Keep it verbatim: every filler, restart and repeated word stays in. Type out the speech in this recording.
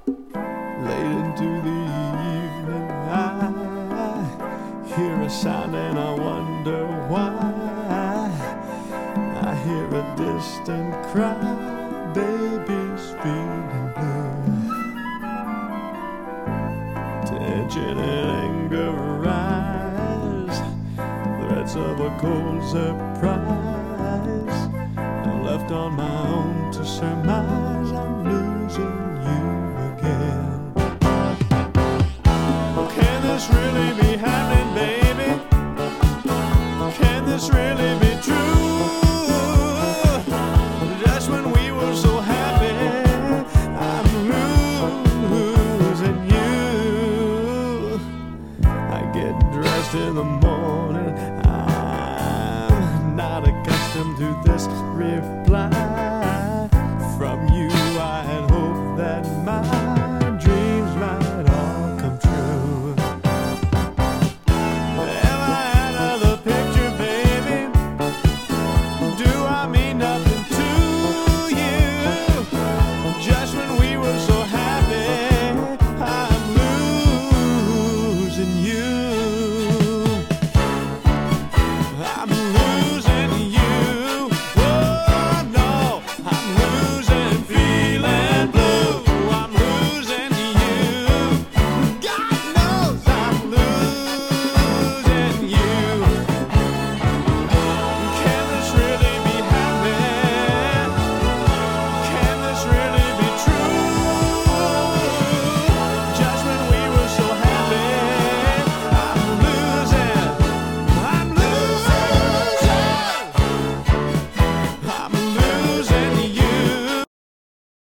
Late into the evening, I hear a sound and I wonder why. I hear a distant cry, baby's feeling blue. Tension and anger rise, threats of a cold surprise. I'm left on my own to surmise.